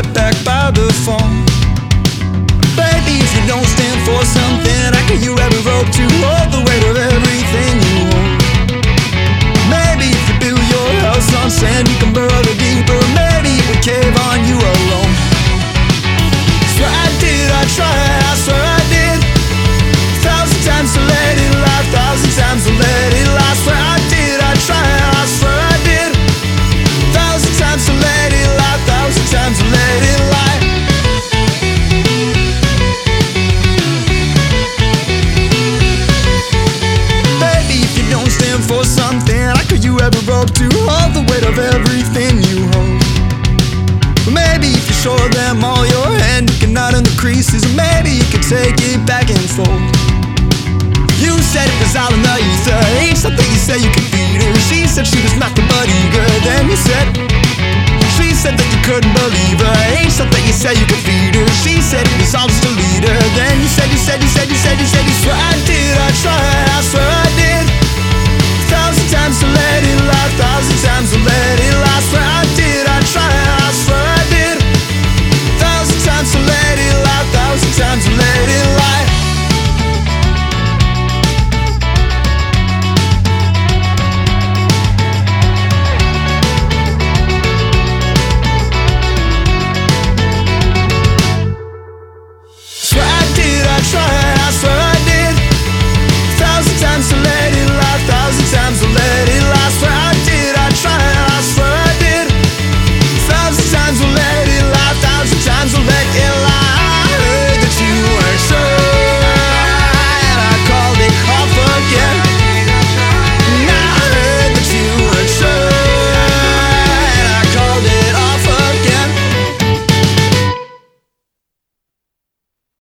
back by the phone. Baby, if you don't stand for something, how can you ever hope to hold the weight of everything you own? Maybe if you build your house on sand, you can burrow deeper. Maybe it would cave on you alone. Swear I did, I tried, I swear I did. 1,000 times to let it lie, 1,000 times to let it lie. Swear I did, I tried, I swear I did. 1,000 times to let it lie, 1,000 times to let it lie. Baby, if you don't stand for something, how could you ever hope to hold the weight of everything you hold? Maybe if you show them all your hand, you can iron the creases. Maybe you can take it back and fold. You said it was all in the ether, ain't something you said you could beat her. She said she was nothing but eager. Then you said, she said that you couldn't believe